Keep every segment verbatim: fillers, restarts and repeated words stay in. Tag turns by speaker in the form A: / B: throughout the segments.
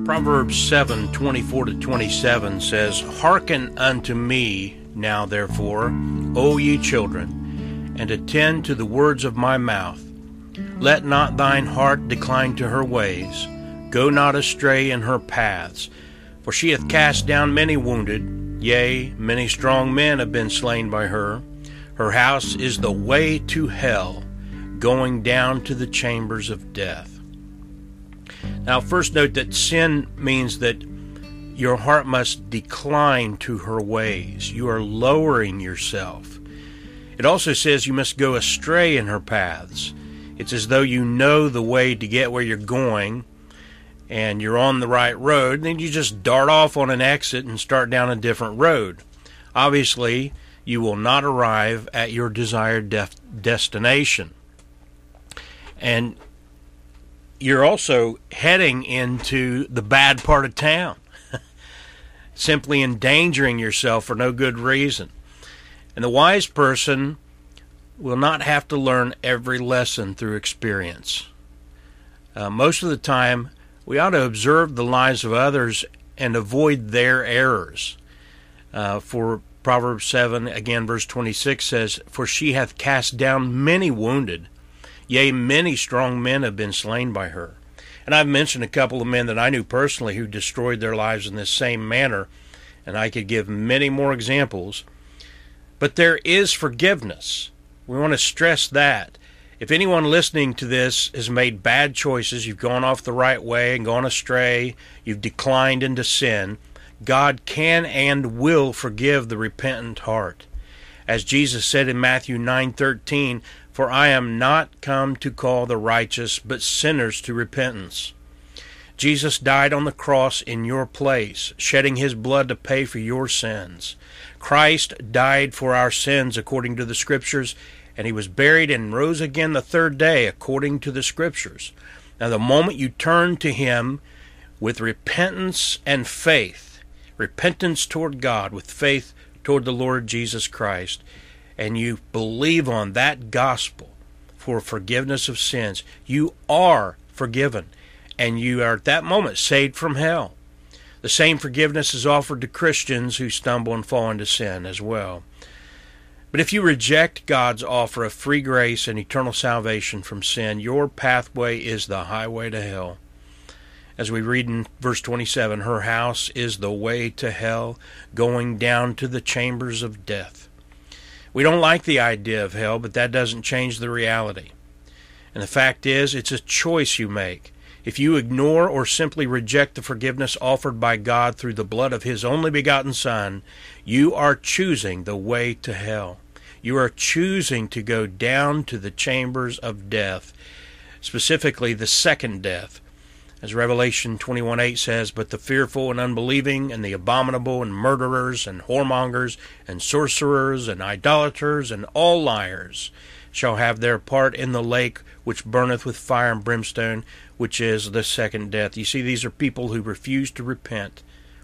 A: Proverbs seven, twenty-four to twenty-seven says, Hearken unto me now therefore, O ye children, and attend to the words of my mouth. Let not thine heart decline to her ways. Go not astray in her paths. For she hath cast down many wounded, yea, many strong men have been slain by her. Her house is the way to hell, going down to the chambers of death. Now, first note that sin means that your heart must decline to her ways. You are lowering yourself. It also says you must go astray in her paths. It's as though you know the way to get where you're going, and you're on the right road, and then you just dart off on an exit and start down a different road. Obviously, you will not arrive at your desired def- destination. And you're also heading into the bad part of town, simply endangering yourself for no good reason. And the wise person will not have to learn every lesson through experience. Uh, most of the time, we ought to observe the lives of others and avoid their errors. Uh, for Proverbs seven, again, verse twenty-six says, For she hath cast down many wounded, yea, many strong men have been slain by her. And I've mentioned a couple of men that I knew personally who destroyed their lives in this same manner, and I could give many more examples. But there is forgiveness. We want to stress that. If anyone listening to this has made bad choices, you've gone off the right way and gone astray, you've declined into sin, God can and will forgive the repentant heart. As Jesus said in Matthew nine thirteen, For I am not come to call the righteous, but sinners to repentance. Jesus died on the cross in your place, shedding his blood to pay for your sins. Christ died for our sins according to the Scriptures, and he was buried and rose again the third day according to the Scriptures. Now, the moment you turn to him with repentance and faith, repentance toward God with faith toward the Lord Jesus Christ, and you believe on that gospel for forgiveness of sins, you are forgiven, and you are at that moment saved from hell. The same forgiveness is offered to Christians who stumble and fall into sin as well. But if you reject God's offer of free grace and eternal salvation from sin, your pathway is the highway to hell. As we read in verse twenty-seven, her house is the way to hell, going down to the chambers of death. We don't like the idea of hell, but that doesn't change the reality. And the fact is, it's a choice you make. If you ignore or simply reject the forgiveness offered by God through the blood of his only begotten Son, you are choosing the way to hell. You are choosing to go down to the chambers of death, specifically the second death. As Revelation twenty-one eight says, But the fearful and unbelieving, and the abominable, and murderers, and whoremongers, and sorcerers, and idolaters, and all liars shall have their part in the lake which burneth with fire and brimstone, which is the second death. You see, these are people who refuse to repent.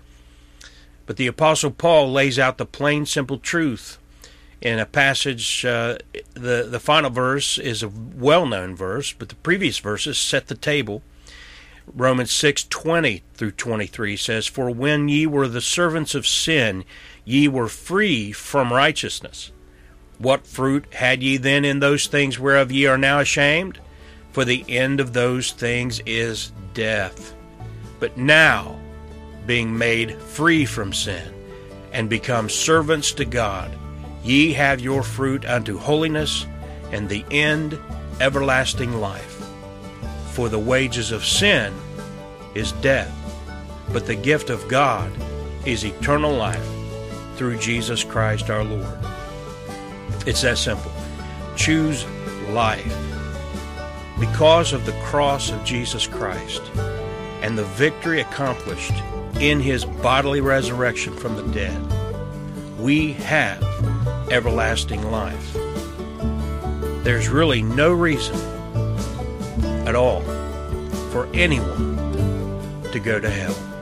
A: But the Apostle Paul lays out the plain, simple truth in a passage. Uh, the, the final verse is a well-known verse, but the previous verses set the table. Romans six twenty through twenty-three says, For when ye were the servants of sin, ye were free from righteousness. What fruit had ye then in those things whereof ye are now ashamed? For the end of those things is death. But now, being made free from sin, and become servants to God, ye have your fruit unto holiness, and the end everlasting life. For the wages of sin is death, but the gift of God is eternal life through Jesus Christ our Lord. It's that simple. Choose life. Because of the cross of Jesus Christ and the victory accomplished in his bodily resurrection from the dead, we have everlasting life. There's really no reason at all for anyone to go to hell.